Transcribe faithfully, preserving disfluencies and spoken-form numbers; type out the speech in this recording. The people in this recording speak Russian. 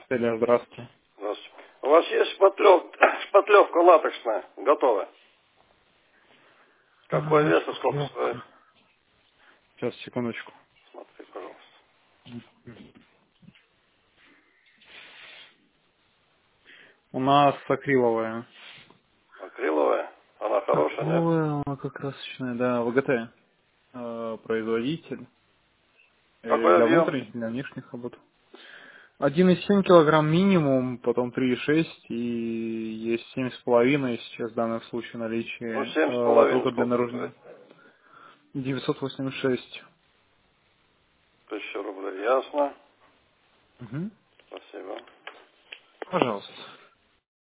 Илья, здравствуйте. Здравствуйте. У вас есть шпатлев... шпатлевка латексная, готовая? Какой А, вес и сколько стоит? шпаклевка. Сейчас, секундочку. Смотри, пожалуйста. У нас акриловая. Акриловая? Она хорошая, нет? Акриловая, она как красочная, да, ВГТ. Э, производитель. Или Какой для объем? внутренних, для внешних работ. один и семь килограмм минимум, потом три и шесть и есть семь с половиной сейчас в данном случае Ну, наличие семь с э, половиной, только для сколько стоит? наружного. девятьсот восемьдесят шесть. Тысяча рублей. Ясно. Угу. Спасибо. Пожалуйста.